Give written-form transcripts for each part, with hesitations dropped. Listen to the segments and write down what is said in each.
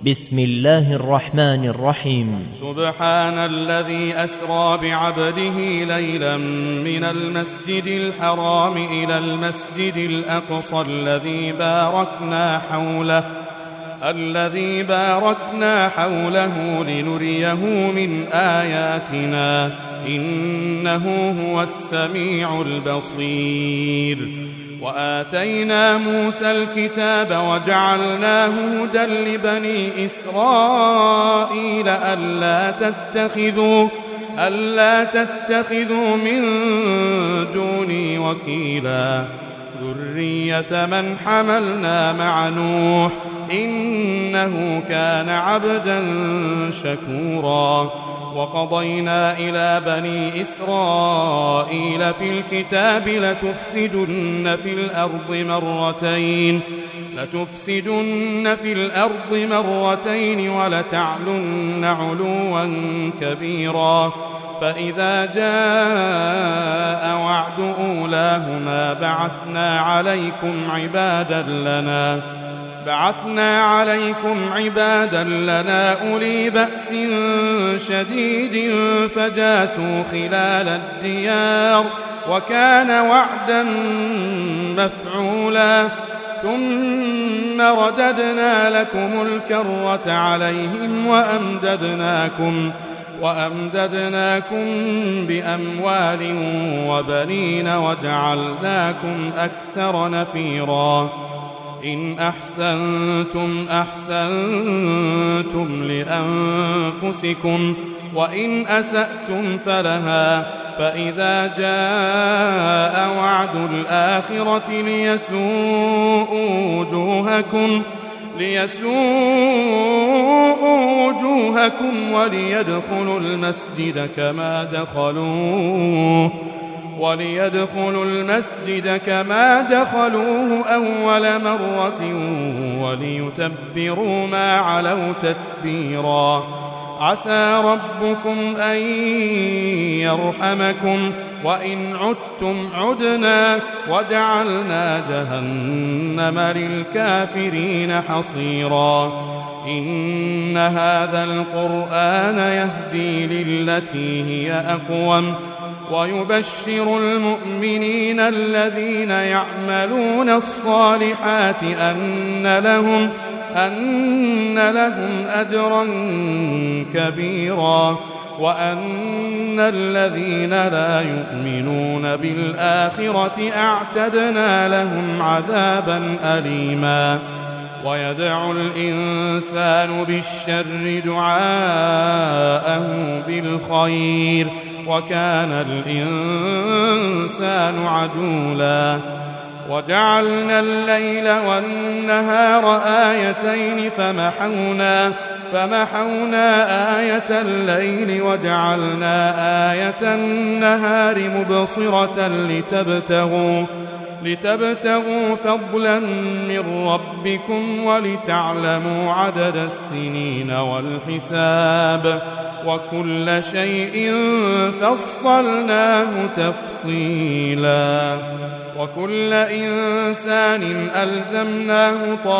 بسم الله الرحمن الرحيم. سبحان الذي أسرى بعبده ليلا من المسجد الحرام إلى المسجد الأقصى الذي باركنا حوله لنريه من آياتنا إنه هو السميع البصير. وآتينا موسى الكتاب وجعلناه هدى لبني إسرائيل ألا تتخذوا من دوني وكيلا ذرية من حملنا مع نوح إنه كان عبدا شكورا. وقضينا إلى بني إسرائيل في الكتاب لتفسدن في الأرض مرتين ولتعلن علوا كبيرا. فإذا جاء وعد أولاهما بعثنا عليكم عبادا لنا أولي بأس شديد فجاسوا خلال الديار وكان وعدا مفعولا. ثم رددنا لكم الكرة عليهم وأمددناكم بأموال وبنين وجعلناكم أكثر نفيرا. إن أحسنتم لأنفسكم وإن أسأتم فلها. فإذا جاء وعد الآخرة ليسوءوا وجوهكم وليدخلوا المسجد كما دخلوه أول مرة وليتبروا ما علوا تتبيرا. عسى ربكم أن يرحمكم وإن عدتم عدنا وجعلنا جهنم للكافرين حصيرا. إن هذا القرآن يهدي للتي هي أقوم ويبشر المؤمنين الذين يعملون الصالحات أن لهم أجرا كبيرا وأن الذين لا يؤمنون بالآخرة أعتدنا لهم عذابا أليما. ويدعو الإنسان بالشر دعاءه بالخير وكان الإنسان عجولا. وجعلنا الليل والنهار آيتين فمحونا آية الليل وجعلنا آية النهار مبصرة لتبتغوا فضلا من ربكم ولتعلموا عدد السنين والحساب وكل شيء فصلناه تفصيلا. وكل إنسان ألزمناه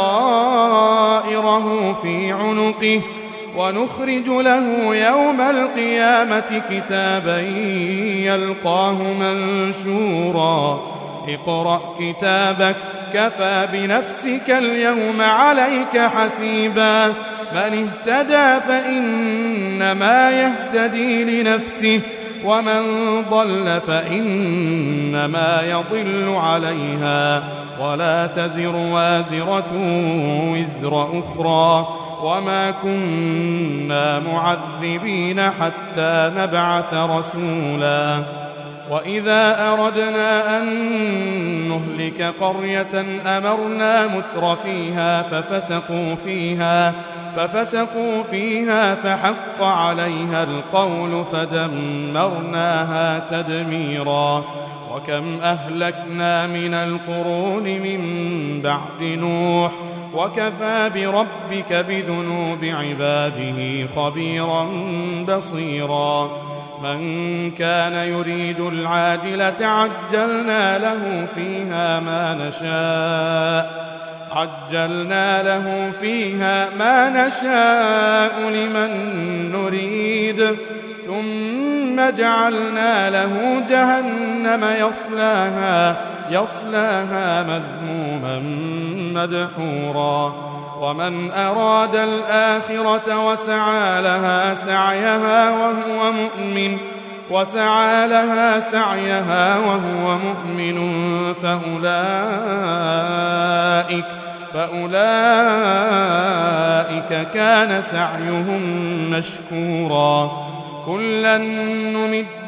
طائره في عنقه ونخرج له يوم القيامة كتابا يلقاه منشورا. اقرأ كتابك كفى بنفسك اليوم عليك حسيبا. من اهتدى فإنما يهتدي لنفسه ومن ضل فإنما يضل عليها ولا تزر وازرة وزر أخرى وما كنا معذبين حتى نبعث رسولا. وإذا أردنا أن نهلك قرية أمرنا متر فيها ففسقوا فيها فحق عليها القول فدمرناها تدميرا. وكم أهلكنا من القرون من بعد نوح وكفى بربك بذنوب عباده خبيرا بصيرا. من كان يريد العاجلة عجلنا له فيها ما نشاء عجلنا له فيها ما نشاء لمن نريد ثم جعلنا له جهنم يصلاها مذموما مدحورا ومن أراد الآخرة وسعى لها سعيها وهو مؤمن فأولئك كان سعيهم مشكورا كلا نمد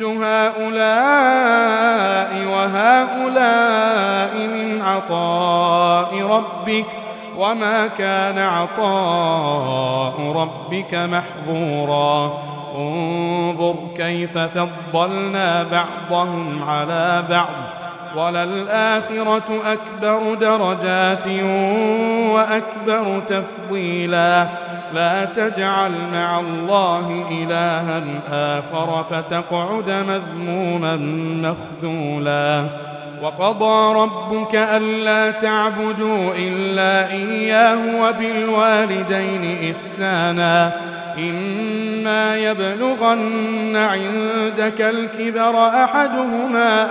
هؤلاء وهؤلاء من عطاء ربك وما كان عطاء ربك محظورا انظر كيف فضلنا بعضهم على بعض وللآخرة أكبر درجات وأكبر تفضيلا لا تجعل مع الله إلها آخر فتقعد مذموما مخذولا وقضى ربك ألا تعبدوا إلا إياه وبالوالدين إحسانا إما يبلغن عندك الكبر أحدهما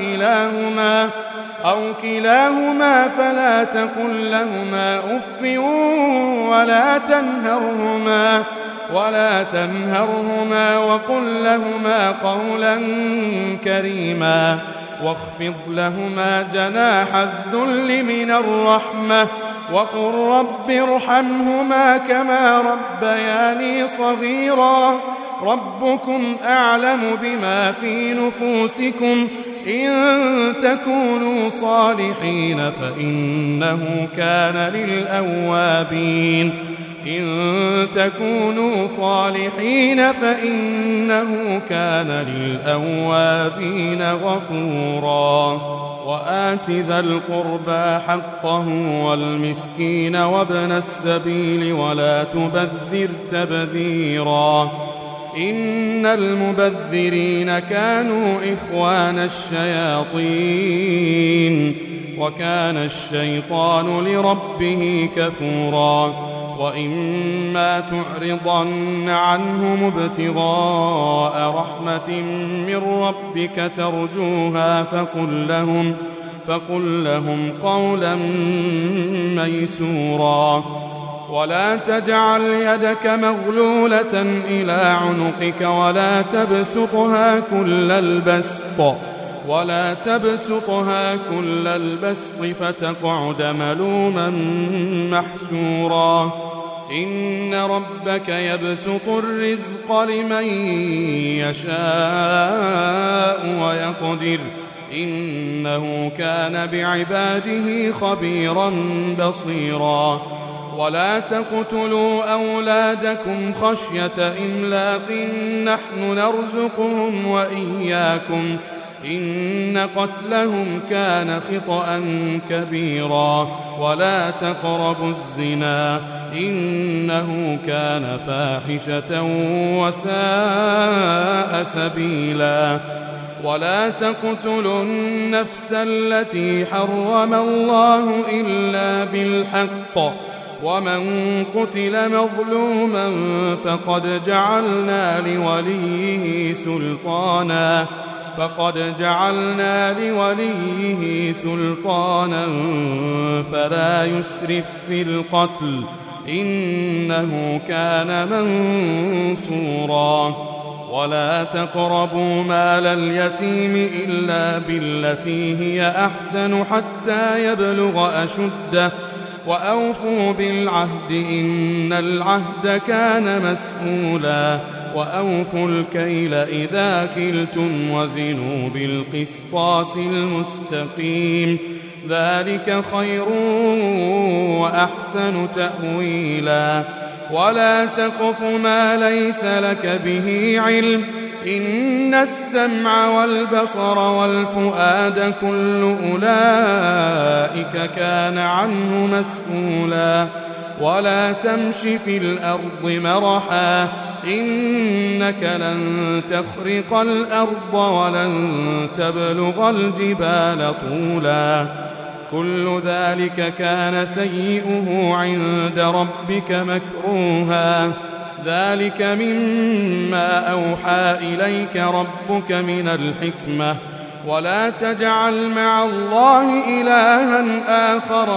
أو كلاهما فلا تقل لهما أف ولا تنهرهما وقل لهما قولا كريما واخفض لهما جناح الذل من الرحمة وقل رب ارحمهما كما ربياني صغيرا ربكم أعلم بما في نفوسكم إن تكونوا صالحين فإنه كان للأوابين غفورا وآت ذا القربى حقه والمسكين وابن السبيل ولا تبذر تبذيرا إن المبذرين كانوا إخوان الشياطين وكان الشيطان لربه كفورا وإما تعرضن عنهم ابتغاء رحمة من ربك ترجوها فقل لهم قولا ميسورا ولا تجعل يدك مغلولة إلى عنقك ولا تبسطها كل البسط فتقعد ملوما محسورا إن ربك يبسط الرزق لمن يشاء ويقدر إنه كان بعباده خبيرا بصيرا ولا تقتلوا أولادكم خشية إملاق نحن نرزقهم وإياكم إن قتلهم كان خطأ كبيرا ولا تقربوا الزنا إنه كان فاحشة وساء سبيلا ولا تقتلوا النفس التي حرم الله إلا بالحق ومن قتل مظلوما فقد جعلنا لوليه سلطانا فلا يسرف في القتل إنه كان منصورا ولا تقربوا مال اليتيم إلا بالتي هي أحسن حتى يبلغ أشده وأوفوا بالعهد إن العهد كان مسؤولا وأوفوا الكيل إذا كلتم وزنوا بالقسطاس المستقيم ذلك خير وأحسن تأويلا ولا تقف ما ليس لك به علم إن السمع والبصر والفؤاد كل أولئك كان عنه مسؤولا ولا تمش في الأرض مرحا إنك لن تخرق الأرض ولن تبلغ الجبال طولا كل ذلك كان سيئه عند ربك مكروها ذلك مما أوحى إليك ربك من الحكمة ولا تجعل مع الله إلها آخر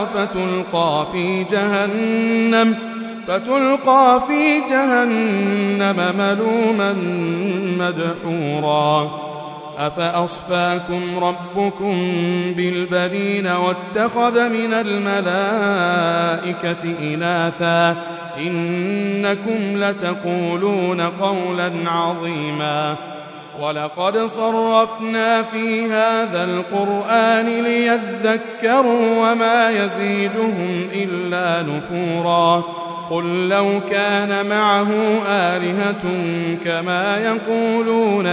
فتلقى في جهنم ملوما مدحورا أفأصفاكم ربكم بالبنين واتخذ من الملائكة إناثا إنكم لتقولون قولا عظيما ولقد صرفنا في هذا القرآن ليذكروا وما يزيدهم إلا نفورا قل لو كان معه آلهة كما يقولون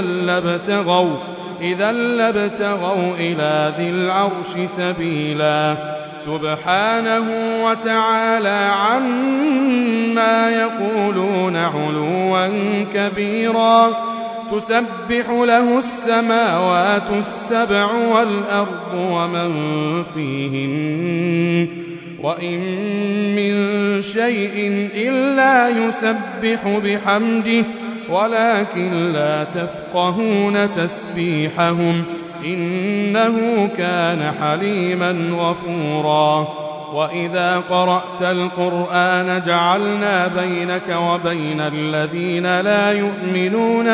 إذا لابتغوا إلى ذي العرش سبيلا سبحانه وتعالى عما يقولون علوا كبيرا تسبح له السماوات السبع والأرض ومن فيهن وإن من شيء إلا يسبح بحمده ولكن لا تفقهون تسبيحهم إنه كان حليما غفورا وإذا قرأت القرآن جعلنا بينك وبين الذين لا يؤمنون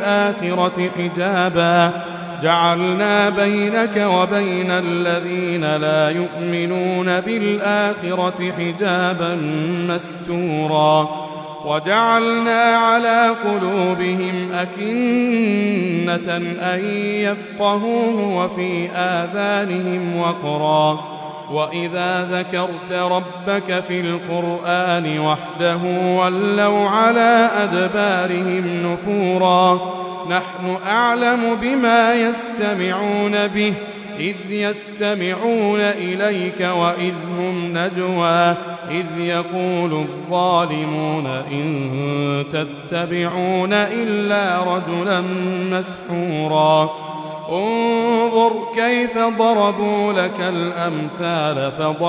بالآخرة حجابا مستورا وجعلنا على قلوبهم أكنة أن يفقهوه وفي آذانهم وقرا وإذا ذكرت ربك في القرآن وحده ولوا على أدبارهم نفورا نحن أعلم بما يستمعون به إذ يستمعون إليك وإذ هم نجوى إذ يقول الظالمون إن تتبعون إلا رجلا مسحورا انظر كيف ضربوا لك الأمثال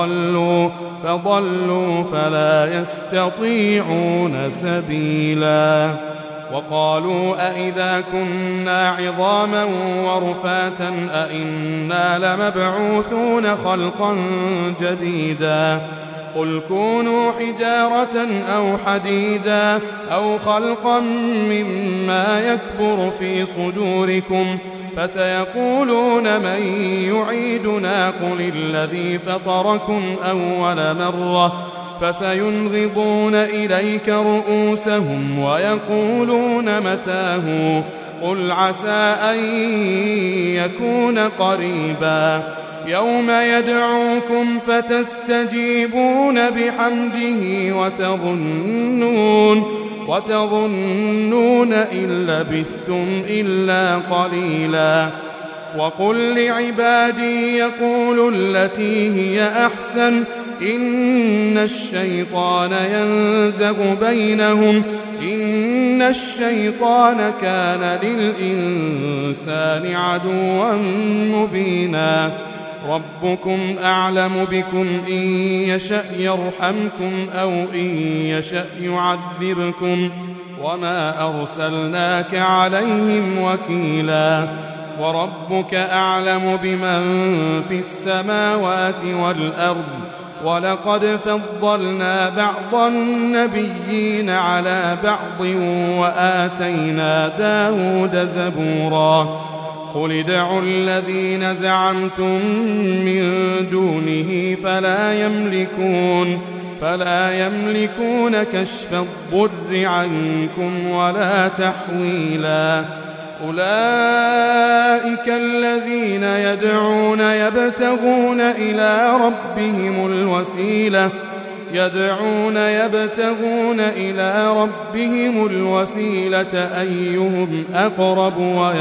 فضلوا فلا يستطيعون سبيلا وقالوا أئذا كنا عظاما ورفاتا أئنا لمبعوثون خلقا جديدا قل كونوا حجارة أو حديدا أو خلقا مما يكبر في صدوركم فسيقولون من يعيدنا قل الذي فطركم أول مرة فسينغضون إليك رؤوسهم ويقولون متاه قل عسى أن يكون قريبا يوم يدعوكم فتستجيبون بحمده وتظنون إن لبثتم إلا قليلا وقل لعبادي يقولوا التي هي أحسن إن الشيطان ينزغ بينهم إن الشيطان كان للإنسان عدوا مبينا ربكم أعلم بكم إن يشأ يرحمكم أو إن يشأ يعذبكم وما أرسلناك عليهم وكيلا وربك أعلم بمن في السماوات والأرض ولقد فضلنا بعض النبيين على بعض وآتينا داود زبورا قل ادعوا الذين زعمتم من دونه فلا يملكون كشف الضر عنكم ولا تحويلا أولئك الذين يدعون يبتغون إلى ربهم الوسيلة أيهم أقرب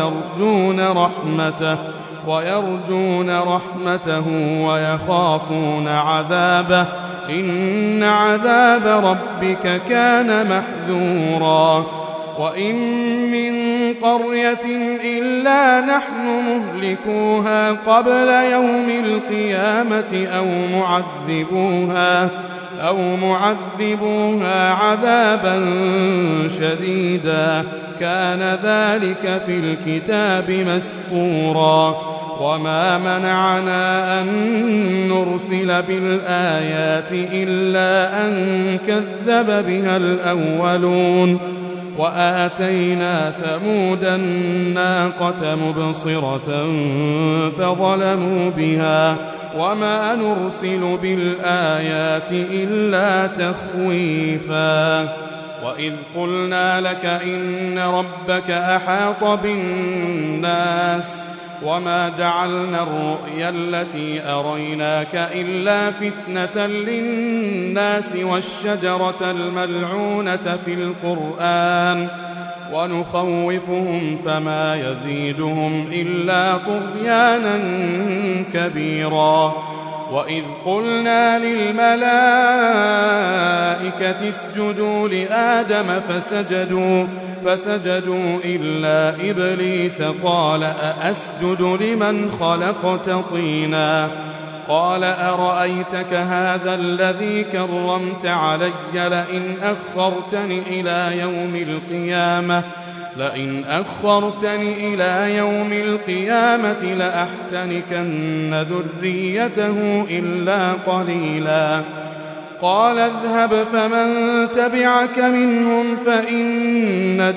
ويرجون رحمته ويخافون عذابه إن عذاب ربك كان محذورا وإن من قرية إلا نحن مهلكوها قبل يوم القيامة أو معذبوها عذابا شديدا كان ذلك في الكتاب مسطورا وما منعنا أن نرسل بالآيات إلا أن كذب بها الأولون وآتينا ثمود الناقة مبصرة فظلموا بها وما نرسل بالآيات إلا تخويفا وإذ قلنا لك إن ربك أحاط بالناس وما جعلنا الرؤيا التي أريناك إلا فتنة للناس والشجرة الملعونة في القرآن ونخوفهم فما يزيدهم إلا طغيانا كبيرا وإذ قلنا للملائكة اسجدوا لآدم فسجدوا إلا إبليس قال أأسجد لمن خلقت طينا قال أرأيتك هذا الذي كرمت علي لئن أخرتني إلى يوم القيامة لأحتنكن ذريته إلا قليلا قال اذهب فمن تبعك منهم فإن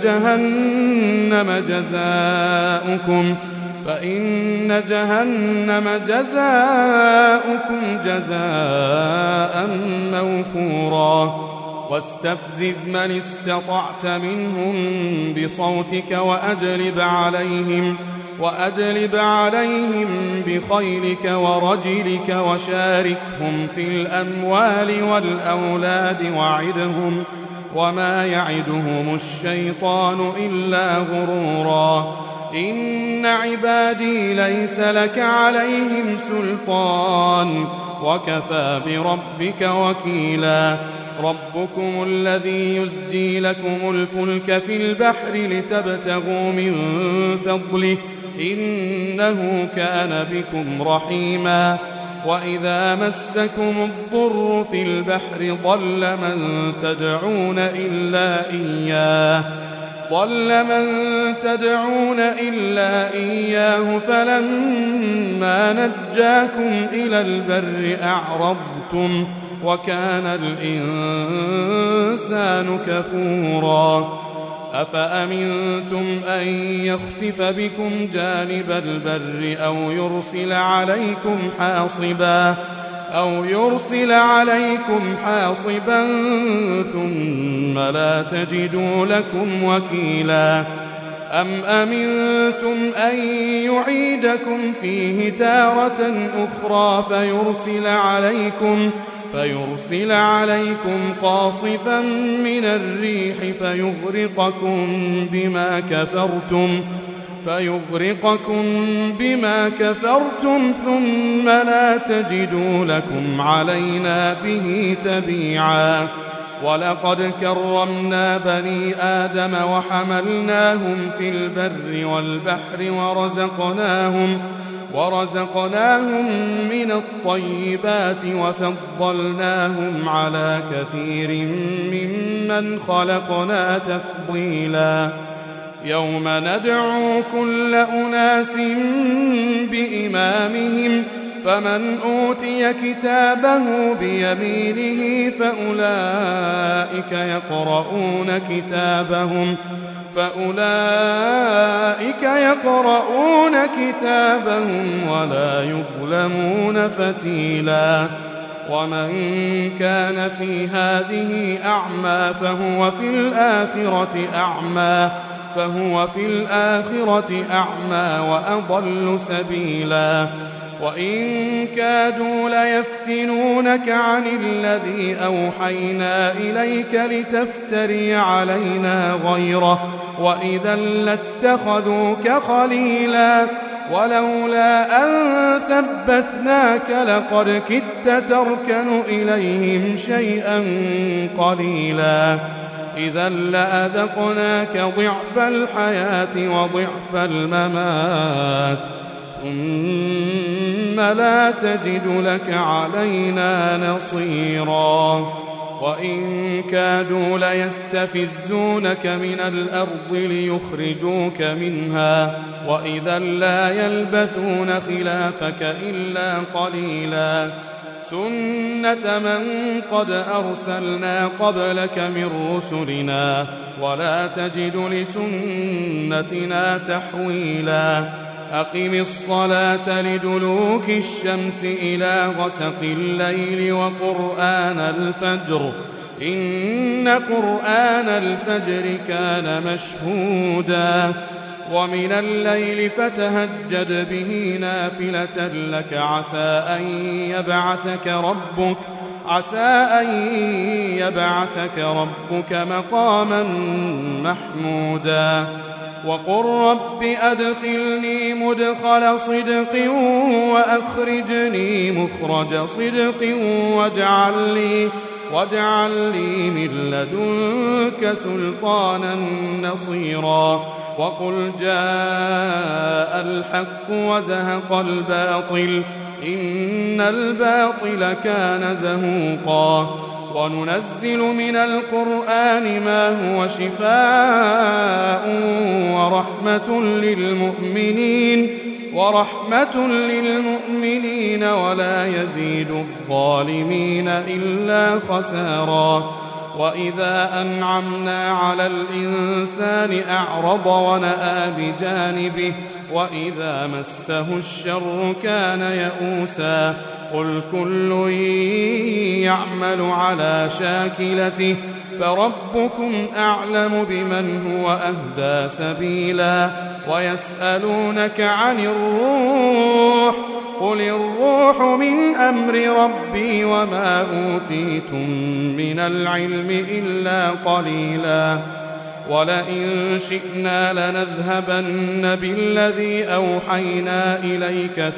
جهنم جزاؤكم جزاء موفورا واستفزز من استطعت منهم بصوتك وأجلب عليهم بخيلك ورجلك وشاركهم في الأموال والأولاد وعدهم وما يعدهم الشيطان إلا غرورا إن عبادي ليس لك عليهم سلطان وكفى بربك وكيلا ربكم الذي يزجي لكم الفلك في البحر لتبتغوا من فضله إنه كان بكم رحيما وإذا مسكم الضر في البحر ضل من تدعون إلا إياه فلما نجاكم إلى البر أعرضتم وكان الإنسان كفورا أفأمنتم أن يخسف بكم جانب البر أو يرسل عليكم حاصبا ثم لا تجدوا لكم وكيلا أم أمنتم أن يعيدكم فيه تارة أخرى فيرسل عليكم قاصفا من الريح فيغرقكم بما كفرتم ثم لا تجدوا لكم علينا به تبيعا ولقد كرمنا بني آدم وحملناهم في البر والبحر ورزقناهم من الطيبات وفضلناهم على كثير ممن خلقنا تفضيلا يوم ندعو كل أناس بإمامهم فمن أوتي كتابه بيمينه فأولئك يقرؤون كتابهم ولا يظلمون فتيلا ومن كان في هذه أعمى فهو في الآخرة أعمى وأضل سبيلا وإن كادوا ليفتنونك عن الذي أوحينا إليك لتفتري علينا غيره وإذا لاتخذوك خليلا ولولا أن ثبتناك لقد كدت تركن إليهم شيئا قليلا إذا لأذقناك ضعف الحياة وضعف الممات ثم لا تجد لك علينا نصيرا وإن كادوا ليستفزونك من الأرض ليخرجوك منها وإذا لا يلبثون خلافك إلا قليلا سنة من قد أرسلنا قبلك من رسلنا ولا تجد لسنتنا تحويلا أقم الصلاة لدلوك الشمس إلى غسق الليل وقرآن الفجر إن قرآن الفجر كان مشهودا ومن الليل فتهجد به نافلة لك عسى أن يبعثك ربك مقاما محمودا وقل رب أدخلني مدخل صدق وأخرجني مخرج صدق واجعل لي من لدنك سلطانا نصيرا وقل جاء الحق وزهق الباطل إن الباطل كان زهوقا وننزل من القرآن ما هو شفاء ورحمة للمؤمنين ولا يزيد الظالمين إلا خسارا وإذا أنعمنا على الإنسان أعرض ونأى بجانبه وإذا مسه الشر كان يئوسا قل كل يعمل على شاكلته فربكم أعلم بمن هو أهدى سبيلا ويسألونك عن الروح قل الروح من أمر ربي وما أوتيتم من العلم إلا قليلا ولئن شئنا لنذهبن بالذي أوحينا إليك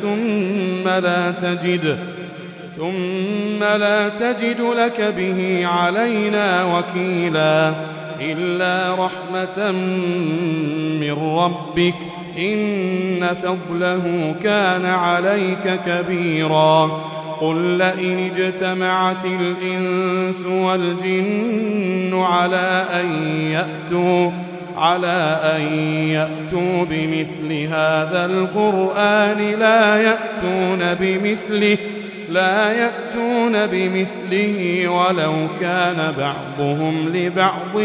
ثم لا تجد لك به علينا وكيلا إلا رحمة من ربك إن فضله كان عليك كبيرا قل لئن اجتمعت الإنس والجن على أن يأتوا بمثل هذا القرآن لا يأتون بمثله ولو كان بعضهم لبعض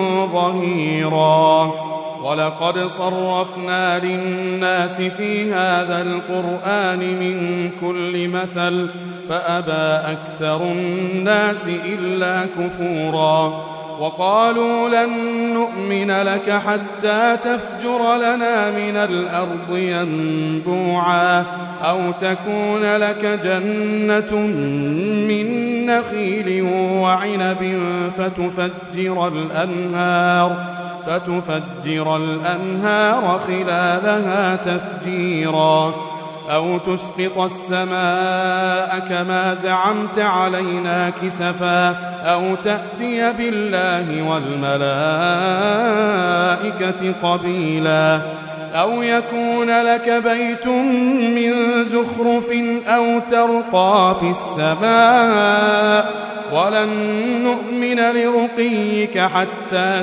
ظهيرا ولقد صرفنا للناس في هذا القرآن من كل مثل فأبى أكثر الناس إلا كفورا وقالوا لن نؤمن لك حتى تفجر لنا من الأرض ينبوعا أو تكون لك جنة من نخيل وعنب فتفجر الأنهار خلالها تفجيرا أو تسقط السماء كما زعمت علينا كسفا أو تأتي بالله والملائكة قبيلا أو يكون لك بيت من زخرف أو ترقى في السماء ولن نؤمن لرقيك حتى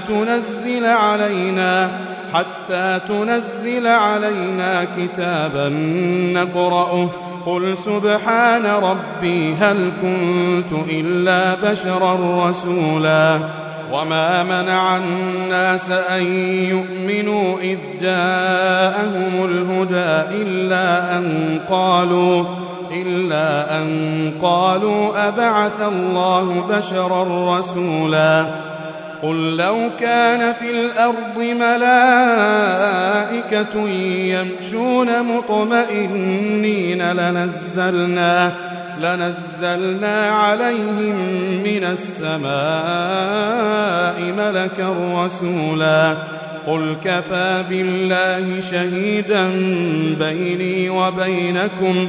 تنزل علينا كتابا نقرأه قل سبحان ربي هل كنت إلا بشرا رسولا وما منع الناس أن يؤمنوا إذ جاءهم الهدى إلا أن قالوا أبعث الله بشرا رسولا قل لو كان في الأرض ملائكة يمشون مطمئنين لنزلنا عليهم من السماء ملكا رسولا قل كفى بالله شهيدا بيني وبينكم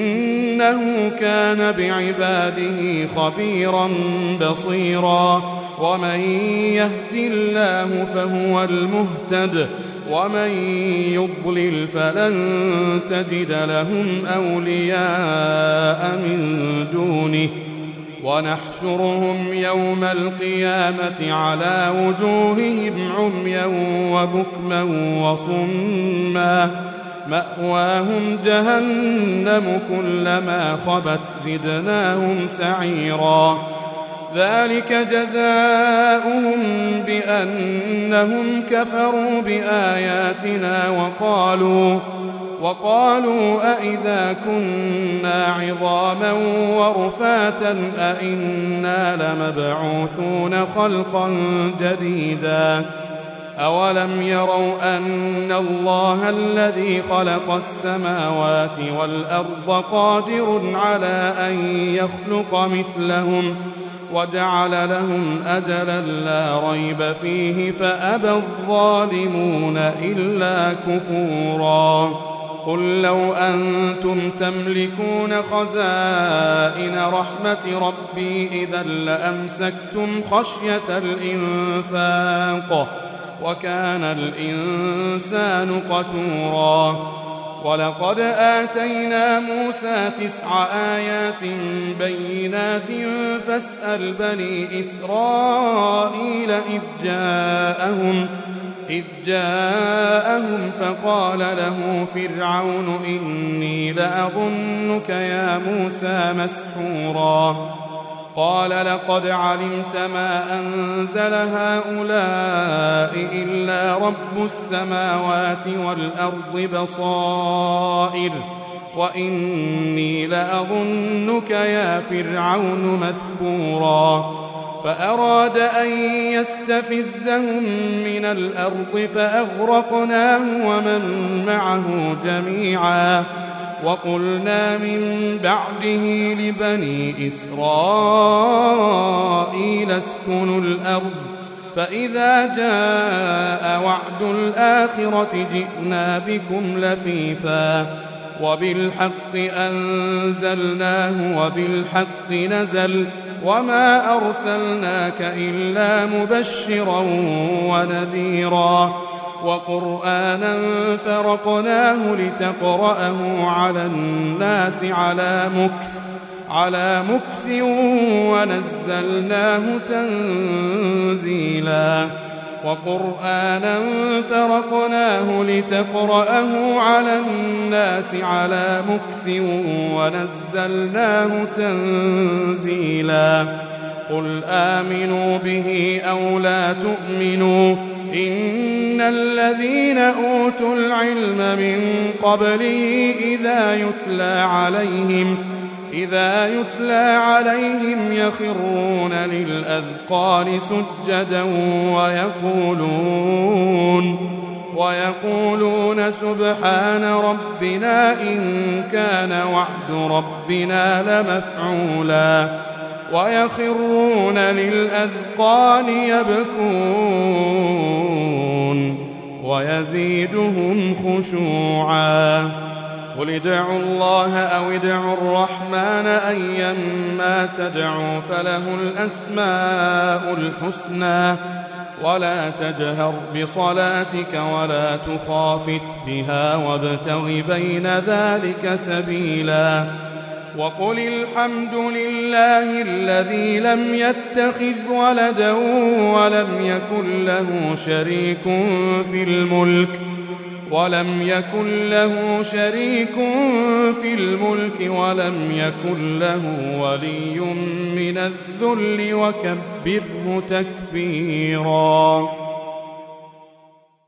إنه كان بعباده خبيرا بصيرا ومن يهد الله فهو المهتد ومن يضلل فلن تجد لهم أولياء من دونه ونحشرهم يوم القيامة على وجوههم عميا وبكما وصما مأواهم جهنم كلما خبت زدناهم سعيرا ذلك جزاؤهم بأنهم كفروا بآياتنا وقالوا أئذا كنا عظاما ورفاتا أئنا لمبعوثون خلقا جديدا أولم يروا أن الله الذي خلق السماوات والأرض قادر على أن يخلق مثلهم وجعل لهم أجلا لا ريب فيه فأبى الظالمون إلا كفورا قل لو أنتم تملكون خزائن رحمة ربي إذا لأمسكتم خشية الإنفاق وكان الإنسان قتورا ولقد آتينا موسى 9 آيات بينات فاسأل بني إسرائيل إذ جاءهم فقال له فرعون إني لأظنك يا موسى مسحورا قال لقد علمت ما أنزل هؤلاء إلا رب السماوات والأرض بصائر وإني لأظنك يا فرعون مثبورا فأراد أن يستفزهم من الأرض فأغرقناه ومن معه جميعا وقلنا من بعده لبني إسرائيل اسكنوا الأرض فإذا جاء وعد الآخرة جئنا بكم لفيفا وبالحق أنزلناه وبالحق نزل وما أرسلناك إلا مبشرا ونذيرا وقرآنا فرقناه لتقرأه على الناس على مكث ونزلناه تنزيلا وقرآنا فرقناه لتقرأه على الناس على مكث ونزلناه تنزيلا قل آمنوا به أو لا تؤمنوا إن الذين أوتوا العلم من قبله إذا يتلى عليهم يخرون للأذقان سجدا ويقولون سبحان ربنا إن كان وعد ربنا لمفعولا ويخرون للأذقان يبكون ويزيدهم خشوعا قل ادعوا الله أو ادعوا الرحمن أيما تدعوا فله الأسماء الحسنى ولا تجهر بصلاتك ولا تخافت بها وابتغ بين ذلك سبيلا وقل الحمد لله الذي لم يتخذ ولدا ولم يكن له شريك في الملك ولم يكن له ولي من الذل وكبره تكبيرا